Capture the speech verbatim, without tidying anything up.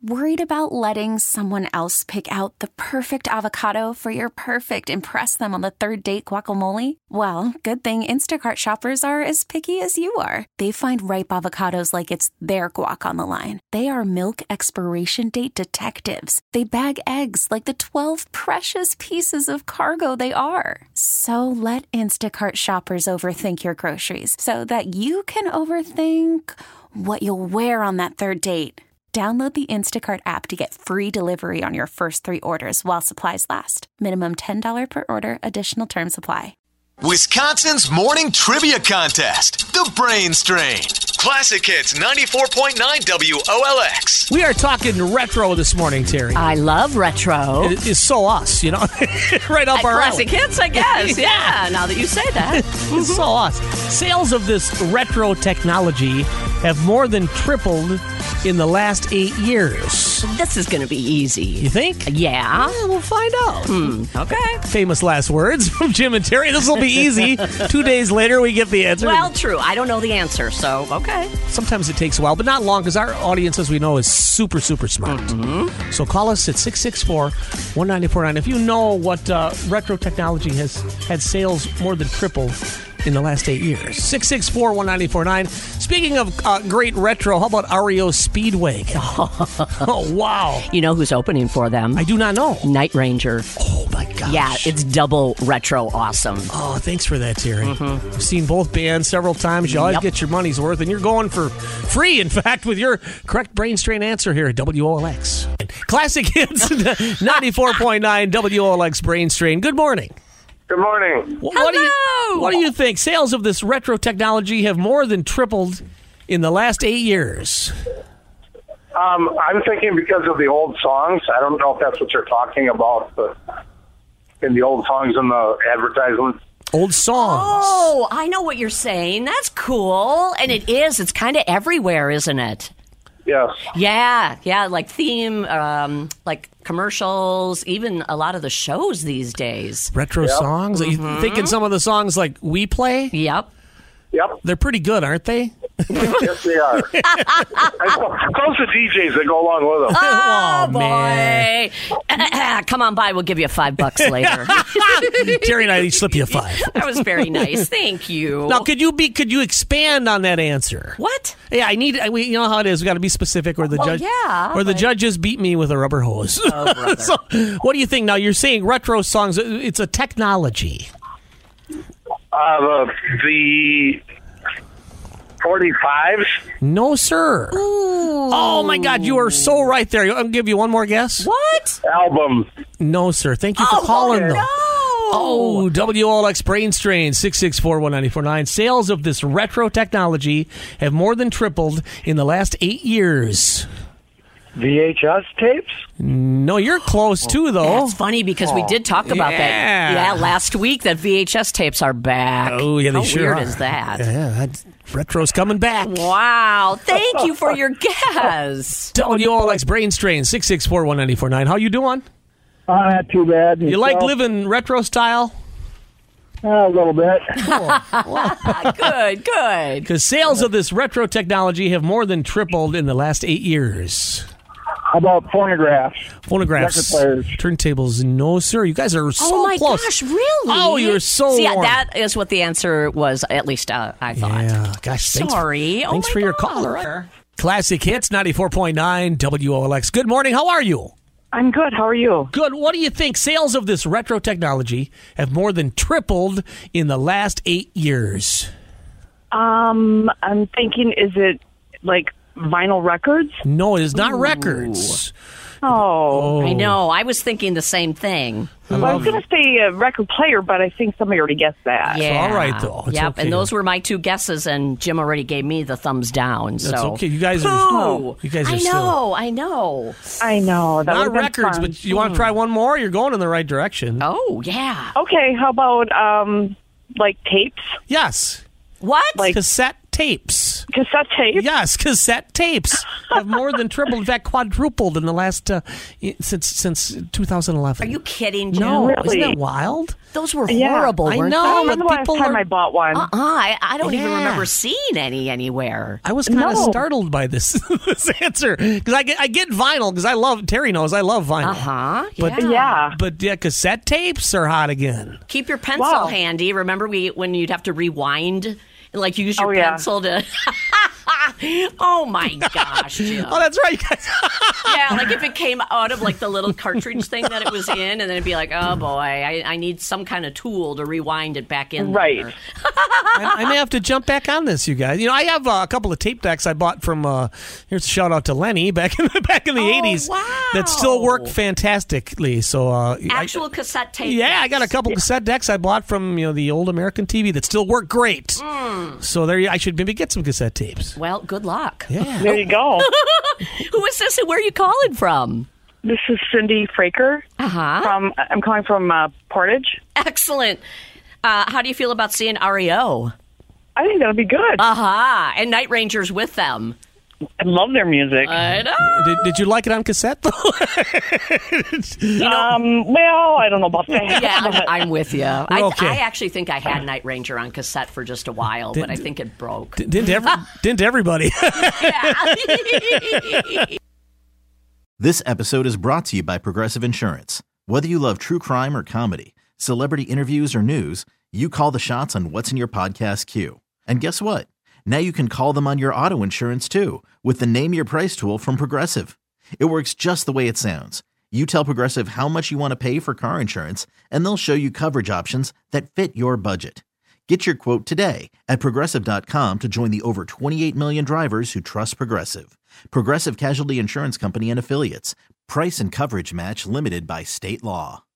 Worried about letting someone else pick out the perfect avocado for your perfect impress them on the third date guacamole? Well, good thing Instacart shoppers are as picky as you are. They find ripe avocados like it's their guac on the line. They are milk expiration date detectives. They bag eggs like the twelve precious pieces of cargo they are. So let Instacart shoppers overthink your groceries so that you can overthink what you'll wear on that third date. Download the Instacart app to get free delivery on your first three orders while supplies last. Minimum ten dollars per order. Additional terms apply. Wisconsin's morning trivia contest, The Brain Strain. Classic Hits ninety-four point nine W O L X. We are talking retro this morning, Terry. I love retro. It, it's so us, you know, right up I, our Classic alley. Hits, I guess. Yeah, now that you say that. It's so us. Sales of this retro technology have more than tripled in the last eight years. This is going to be easy. You think? Yeah. Yeah, we'll find out. Hmm. Okay. Famous last words from Jim and Terry. This will be easy. Two days later, we get the answer. Well, true. I don't know the answer, so okay. Sometimes it takes a while, but not long, because our audience, as we know, is super, super smart. Mm-hmm. So call us at six six four, one nine four nine if you know what uh, retro technology has had sales more than tripled in the last eight years. six six four, one nine four nine. Speaking of uh, great retro, how about R E O Speedway? Oh, wow. You know who's opening for them? I do not know. Night Ranger. Oh, my gosh. Yeah, it's double retro awesome. Oh, thanks for that, Terry. Mm-hmm. I've seen both bands several times. You always Yep. get your money's worth, and you're going for free, in fact, with your correct brain strain answer here at W O L X. Classic Hits, ninety-four point nine W O L X Brain Strain. Good morning. Good morning. What, what do you What do you think? Sales of this retro technology have more than tripled in the last eight years. Um, I'm thinking because of the old songs. I don't know if that's what you're talking about, but in the old songs in the advertisements. Old songs. Oh, I know what you're saying. That's cool. And it is. It's kind of everywhere, isn't it? Yes. Yeah, yeah, like theme, um, like commercials, even a lot of the shows these days. Retro Yep. songs. Are you thinking some of the songs like We Play? Yep. Yep. They're pretty good, aren't they? Yes, they are. Close to D Js that go along with them. Oh, Oh, man. boy. Come on by. We'll give you five bucks later. Terry and I each slip you a five. That was very nice. Thank you. Now, could you be? Could you expand on that answer? What? Yeah, I need. We, you know how it is. We got to be specific, or the Well, judge, yeah, or the but- judges beat me with a rubber hose. Oh, brother. So, what do you think? Now, you're saying retro songs. It's a technology. Uh, the, the forty-fives. No, sir. Oh my God, you are so right there. I'll give you one more guess. What? Album. No, sir. Thank you for Oh, calling, no. though. Oh, W O L X Brain Strain, six six four, one nine four nine. Sales of this retro technology have more than tripled in the last eight years. V H S tapes? No, you're close, too, though. That's funny because we did talk about Yeah. that. Yeah, last week that V H S tapes are back. Oh, yeah, they How sure weird are. is that? Yeah, that retro's coming back. Wow. Thank you for your guess. W O L X Brain Strain, six six four, one nine four nine. How you doing? Uh, not too bad. You like living retro style? Uh, a little bit. Good, good. Because sales of this retro technology have more than tripled in the last eight years. How about phonographs? Phonographs, Record players. turntables, no, sir. You guys are so Oh my close. gosh, really? Oh, you're so See, warm. that is what the answer was, at least uh, I thought. Yeah, gosh, thanks. Sorry. Oh Thanks my for your God. call. All right. Classic Hits, ninety-four point nine W O L X. Good morning. How are you? I'm good. How are you? Good. What do you think? Sales of this retro technology have more than tripled in the last eight years. Um, I'm thinking, is it like vinyl records? No, it is not records. Oh, I know. I was thinking the same thing. well, I was going to say a record player, but I think somebody already guessed that. Yeah. all right, though. It's yep. okay. And those were my two guesses, and Jim already gave me the thumbs down. That's so okay. You guys are. Oh, You guys are I still know. I know. I know. That not would've been records, fun. but you want to try one more? You're going in the right direction. Oh yeah. Okay, how about um, like tapes? Yes, What? Like- cassette tapes. Cassette tape? Yes, cassette tapes have more than tripled, in fact, quadrupled in the last uh, since since two thousand eleven. Are you kidding, Jim? No, Really? isn't that wild? Those were Yeah. horrible, I weren't know, I they? don't remember the last people time are- I bought one. Uh-uh, I, I don't even Yeah. remember seeing any anywhere. I was kind of No. startled by this, this answer because I get I get vinyl because I love Terry knows I love vinyl. Uh-huh, But yeah. Yeah. but yeah, cassette tapes are hot again. Keep your pencil Wow. handy. Remember we when you'd have to rewind? Like you use your Oh, yeah. pencil to... Oh, my gosh, Jim. Oh, that's right, guys. Yeah, like if it came out of like the little cartridge thing that it was in, and then it'd be like, oh, boy, I, I need some kind of tool to rewind it back in Right. there. I, I may have to jump back on this, you guys. You know, I have uh, a couple of tape decks I bought from. Uh, here's a shout out to Lenny back in the back in the Oh, eighties wow. that still work fantastically. So, uh, Actual I, cassette tape. yeah, I got a decks. couple cassette decks I bought from you know the old American T V that still work great. So there, you, I should maybe get some cassette tapes. Well, good luck. Yeah. There you go. Who is this and where are you calling from? This is Cindy Fraker. Uh-huh. From I'm calling from uh, Portage. Excellent. Uh, how do you feel about seeing R E O? I think that'll be good. Uh-huh. And Night Ranger's with them. I love their music. I know. Did, did you like it on cassette though? um, well, I don't know about that. Yeah, I'm, I'm with you. I, Okay. I actually think I had Night Ranger on cassette for just a while, but I think it broke. didn't every, didn't everybody? This episode is brought to you by Progressive Insurance. Whether you love true crime or comedy, celebrity interviews or news, you call the shots on what's in your podcast queue. And guess what? Now you can call them on your auto insurance too with the Name Your Price tool from Progressive. It works just the way it sounds. You tell Progressive how much you want to pay for car insurance, and they'll show you coverage options that fit your budget. Get your quote today at Progressive dot com to join the over twenty-eight million drivers who trust Progressive. Progressive Casualty Insurance Company and Affiliates. Price and coverage match limited by state law.